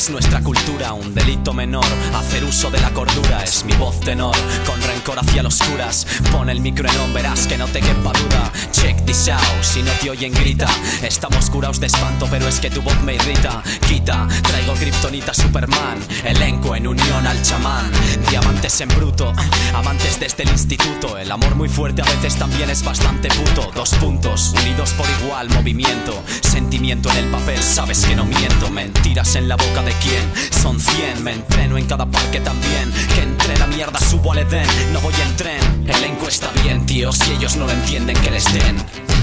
es nuestra cultura, un delito menor. Hacer uso de la cordura es mi voz tenor. Con rencor hacia los curas, pon el micro en on, verás que no te quepa duda. Check this out, si no te oyen grita. Estamos curados de espanto, pero es que tu voz me irrita. Quita, traigo kriptonita Superman. Elenco en unión al chamán. Diamantes en bruto, amantes desde el instituto. El amor muy fuerte a veces también es bastante puto. 2 puntos, unidos por igual, movimiento. Sentimiento en el papel, sabes que no miento. Mentiras en la boca de quién, son 100. Me entreno en cada parque también. Que entre la mierda subo al Edén, no voy en tren. Elenco está bien, tío, si ellos no lo entienden que les den.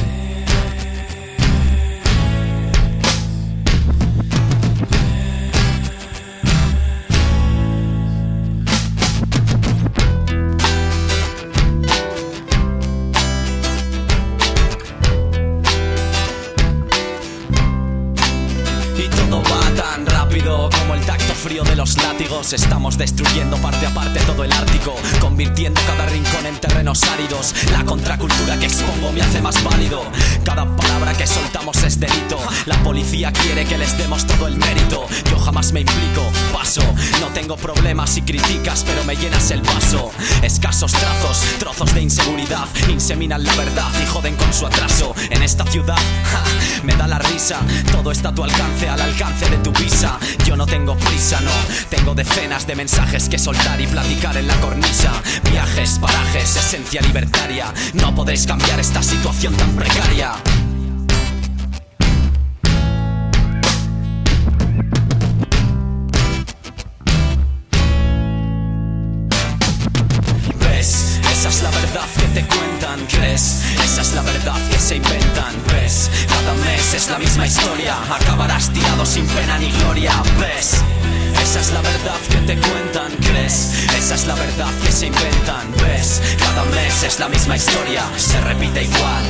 Como el tacto frío de los látigos, estamos destruyendo parte a parte todo el Ártico, convirtiendo cada rincón en terrenos áridos. La contracultura que expongo me hace más válido. Cada palabra que soltamos es delito. La policía quiere que les demos todo el mérito. Yo jamás me implico, paso. No tengo problemas si criticas, pero me llenas el vaso. Escasos trazos, trozos de inseguridad inseminan la verdad y joden con su atraso. En esta ciudad, me da la risa. Todo está a tu alcance, al alcance de tu visa. Yo no tengo prisa, no. Tengo decenas de mensajes que soltar y platicar en la cornisa. Viajes, parajes, esencia libertaria. No podréis cambiar esta situación tan precaria. ¿Ves? Esa es la verdad que te cuentan, ¿crees? Esa es la verdad que se inventan, ¿ves? Cada mes es la misma historia, acabarás tirado sin pena ni gloria, ¿ves? Esa es la verdad que te cuentan, ¿crees? Esa es la verdad que se inventan, ¿ves? Cada mes es la misma historia, se repite igual.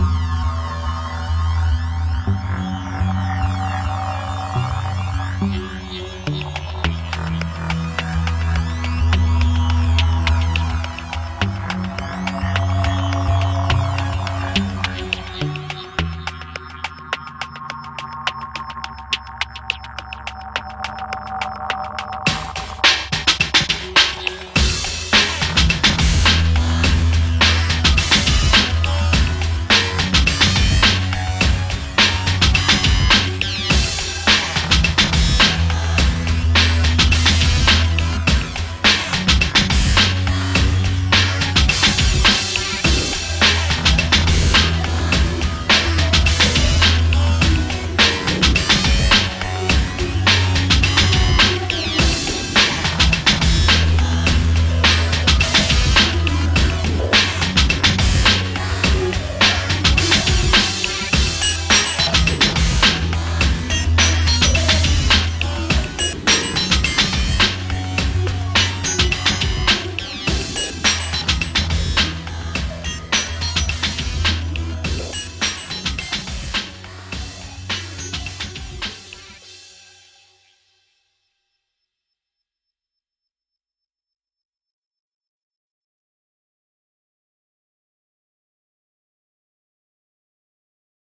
Yeah.